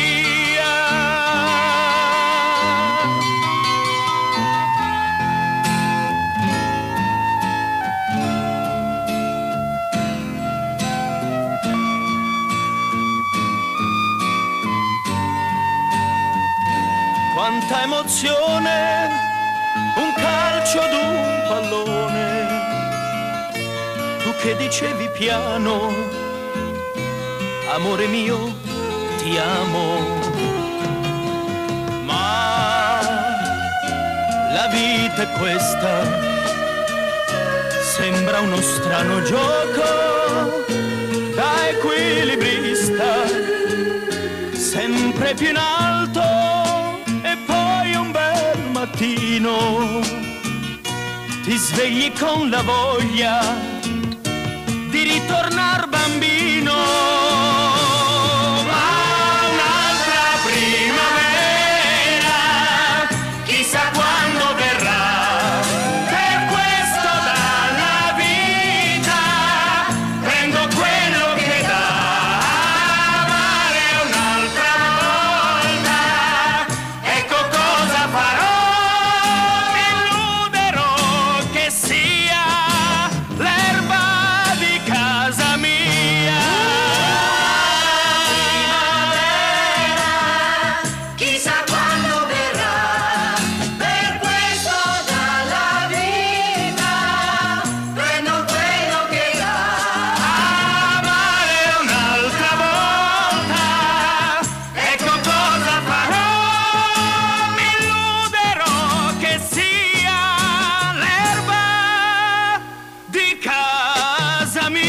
Quanta emozione, un calcio d'un pallone, tu che dicevi piano, amore mio, ti amo. Ma la vita è questa, sembra uno strano gioco da equilibrista, sempre più in alto e poi un bel mattino ti svegli con la voglia di ritornar bambino. Ma un'altra primavera, chissà quando verrà, per questo dalla vita prendo quello che dà. Amare un'altra volta, ecco cosa farò, mi illuderò che sia l'erba di casa mia. Chissà quando verrà, per questo dalla vita prendo quello che dà. Amare un'altra volta, ecco cosa farò, mi illuderò che sia l'erba di casa mia.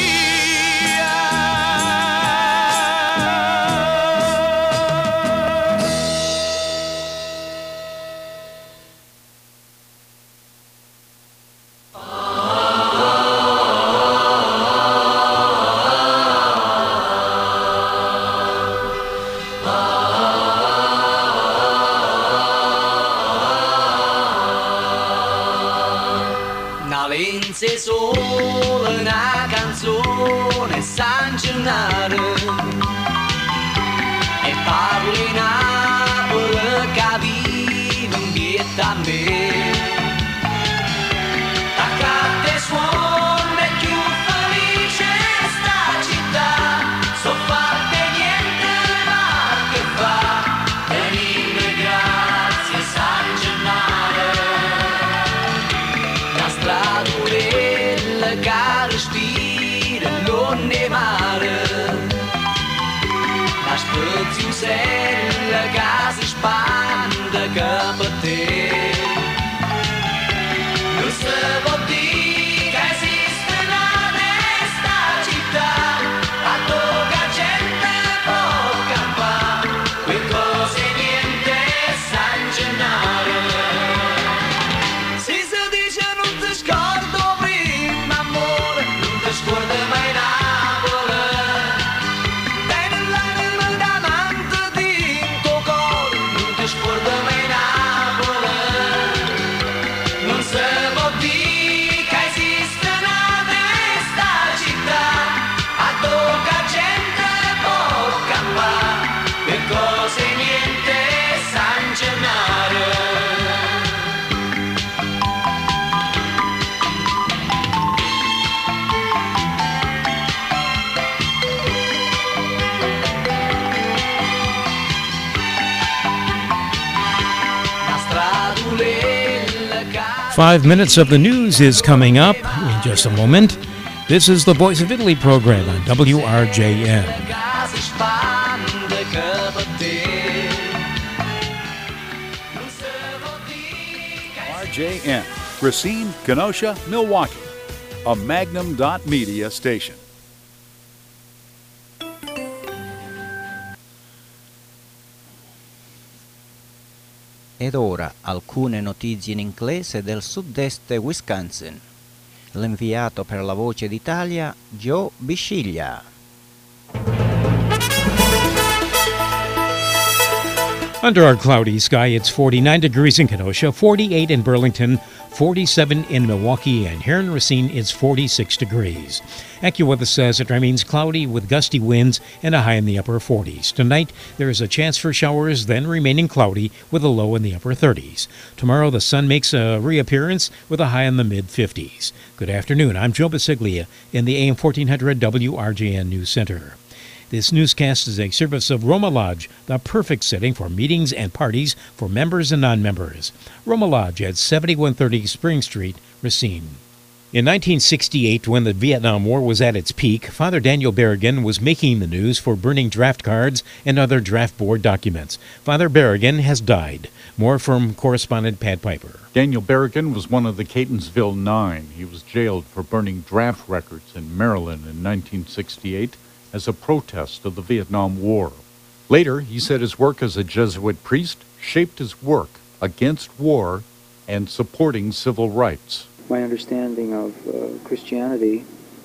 'Na lenze sola, 'na canzone, San Gennaro, e parli Napoli che vive in dietta a me. T'accade suona e più felice sta città, so fatte niente ma che fa, venire grazie San Gennaro. La stradurella che respira non è mare, la speziosella che si spande che per te. Non si può dire che esiste nesta città, a tocca gente può campare, quel cose niente San Gennaro. Si dice non ti scordo prima amore, non ti scordo mai Napoli, dai nell'anima d'amante di tuo cuore, non ti scordo mai Napoli. Non si può dire che esiste nesta città, a tocca gente può campare, per cose niente San Gennaro. La stradulella che 5 minutes of the news is coming up in just a moment. This is the Voice of Italy program on WRJN. RJN, Racine, Kenosha, Milwaukee, a Magnum.media station. Ed ora alcune notizie in inglese del sud-est Wisconsin. L'inviato per la Voce d'Italia, Joe Bisciglia. Under our cloudy sky, it's 49 degrees in Kenosha, 48 in Burlington, 47 in Milwaukee, and here in Racine, it's 46 degrees. AccuWeather says it remains cloudy with gusty winds and a high in the upper 40s. Tonight, there is a chance for showers, then remaining cloudy with a low in the upper 30s. Tomorrow, the sun makes a reappearance with a high in the mid-50s. Good afternoon. I'm Joe Bisciglia in the AM 1400 WRJN News Center. This newscast is a service of Roma Lodge, the perfect setting for meetings and parties for members and non-members. Roma Lodge at 7130 Spring Street, Racine. In 1968, when the Vietnam War was at its peak, Father Daniel Berrigan was making the news for burning draft cards and other draft board documents. Father Berrigan has died. More from correspondent Pat Piper. Daniel Berrigan was one of the Catonsville Nine. He was jailed for burning draft records in Maryland in 1968. As a protest of the Vietnam War. Later, he said his work as a Jesuit priest shaped his work against war and supporting civil rights. My understanding of Christianity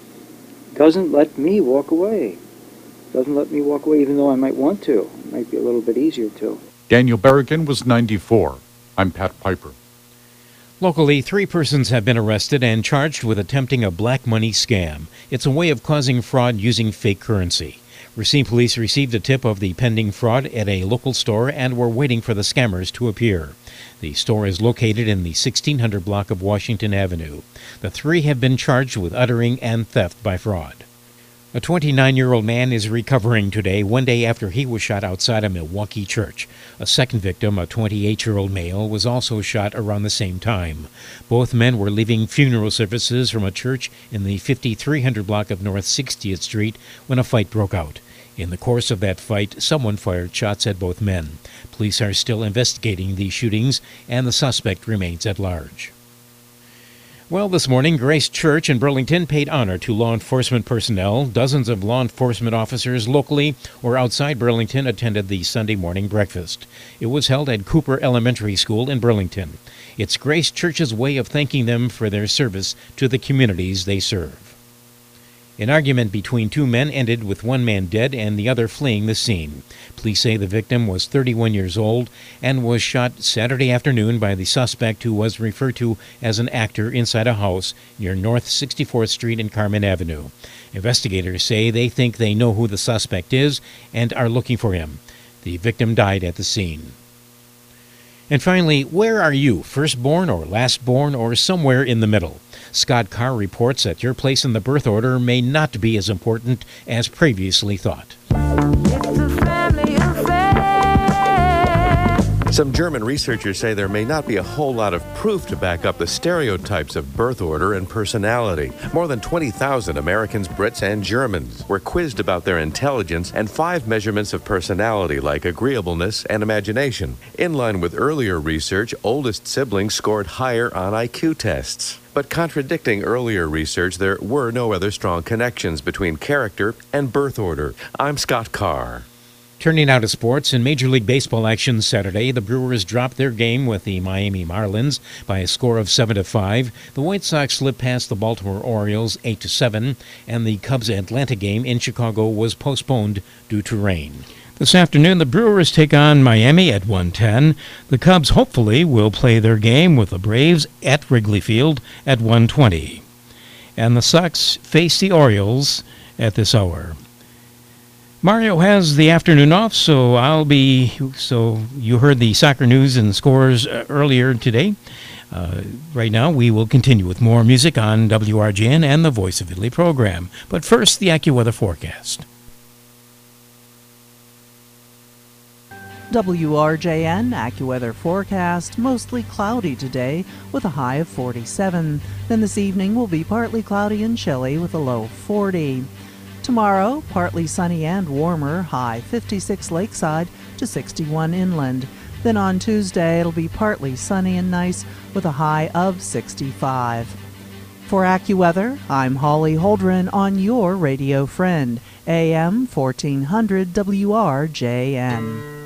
doesn't let me walk away. Doesn't let me walk away even though I might want to. It might be a little bit easier to. Daniel Berrigan was 94. I'm Pat Piper. Locally, 3 persons have been arrested and charged with attempting a black money scam. It's a way of causing fraud using fake currency. Racine police received a tip of the pending fraud at a local store and were waiting for the scammers to appear. The store is located in the 1600 block of Washington Avenue. The 3 have been charged with uttering and theft by fraud. A 29-year-old man is recovering today, one day after he was shot outside a Milwaukee church. A second victim, a 28-year-old male, was also shot around the same time. Both men were leaving funeral services from a church in the 5300 block of North 60th Street when a fight broke out. In the course of that fight, someone fired shots at both men. Police are still investigating these shootings, and the suspect remains at large. Well, this morning, Grace Church in Burlington paid honor to law enforcement personnel. Dozens of law enforcement officers locally or outside Burlington attended the Sunday morning breakfast. It was held at Cooper Elementary School in Burlington. It's Grace Church's way of thanking them for their service to the communities they serve. An argument between 2 men ended with one man dead and the other fleeing the scene. Police say the victim was 31 years old and was shot Saturday afternoon by the suspect, who was referred to as an actor, inside a house near North 64th Street and Carmen Avenue. Investigators say they think they know who the suspect is and are looking for him. The victim died at the scene. And finally, where are you, firstborn or lastborn or somewhere in the middle? Scott Carr reports that your place in the birth order may not be as important as previously thought. Some German researchers say there may not be a whole lot of proof to back up the stereotypes of birth order and personality. More than 20,000 Americans, Brits, and Germans were quizzed about their intelligence and 5 measurements of personality, like agreeableness and imagination. In line with earlier research, oldest siblings scored higher on IQ tests. But contradicting earlier research, there were no other strong connections between character and birth order. I'm Scott Carr. Turning now to sports, in Major League Baseball action Saturday, the Brewers dropped their game with the Miami Marlins by a score of 7-5. The White Sox slipped past the Baltimore Orioles 8-7, and the Cubs-Atlanta game in Chicago was postponed due to rain. This afternoon, the Brewers take on Miami at 1:10. The Cubs hopefully will play their game with the Braves at Wrigley Field at 1:20. And the Sox face the Orioles at this hour. Mario has the afternoon off, so you heard the soccer news and scores earlier today. Right now, we will continue with more music on WRJN and the Voice of Italy program. But first, the AccuWeather forecast. WRJN AccuWeather forecast, mostly cloudy today with a high of 47. Then this evening will be partly cloudy and chilly with a low of 40. Tomorrow, partly sunny and warmer, high 56 lakeside to 61 inland. Then on Tuesday, it'll be partly sunny and nice with a high of 65. For AccuWeather, I'm Holly Holdren on your radio friend, AM 1400 WRJN.